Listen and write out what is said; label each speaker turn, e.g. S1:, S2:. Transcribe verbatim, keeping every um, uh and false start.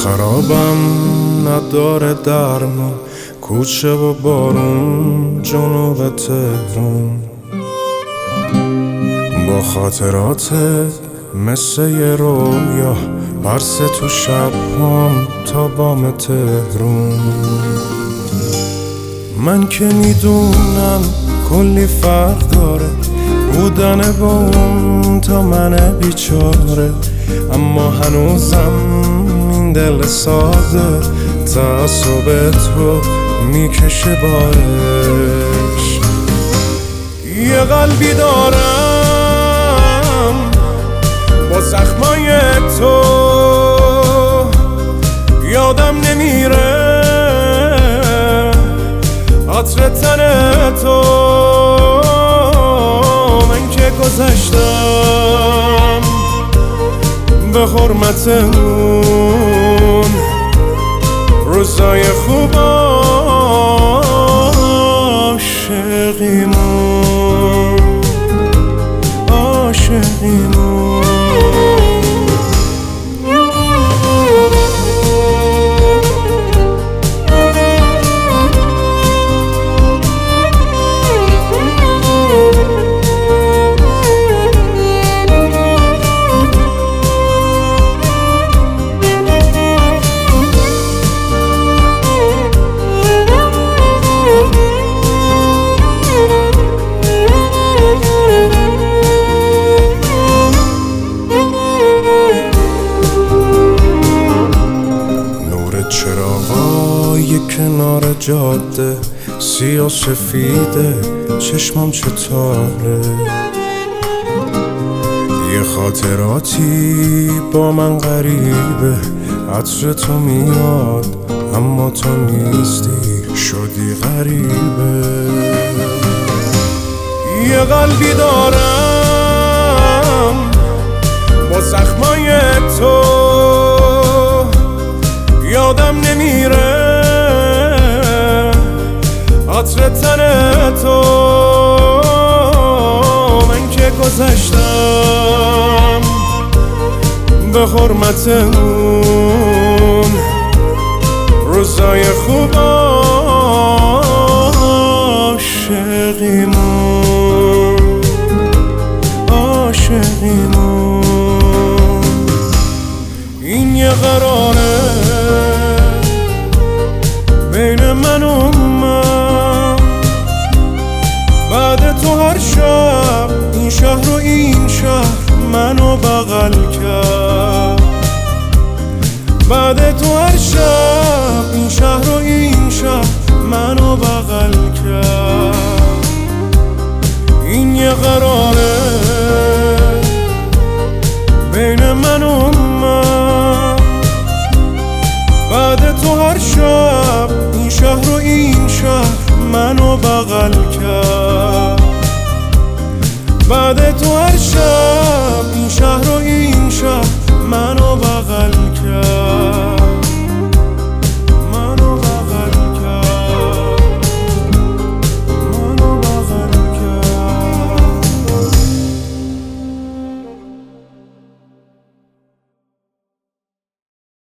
S1: خرابم نداره درمان، کوچه و بارون جنوب تهرون، با خاطراتت مثل یه رویا برسه تو شب هم تا بام تهرون. من که میدونم کلی فرق داره بودن با اون تا من بیچاره، اما هنوزم این دل ساده تعصب تو میکشه بارش. یه قلبی دارم با زخمای تو، یادم نمیره عطر تن تو. من که گذشتم به حرمت اون روزای خوب عاشقیمون عاشقیمون. چراغای کنار جاده سیاه سفیده، چشمام چطوره؟ یه خاطراتی با من غریبه، عطر تو میاد اما تو نیستی، شدی غریبه. یه قلبی دارم با زخمای تو، یادم نمیره عطر تن تو. من که گذشتم به حرمت اون روزای خوب عاشقیمون عاشقیمون. این یه قراره بین من و من، بعد تو هر شب این شهر و این شهر منو بغل کرد. بعد تو هر شب این شهر و این شهر منو بغل کرد. این یه قراره بین من و من، بعد تو هر شب این شهر و این شهر منو بغل کرد. بعد تو هر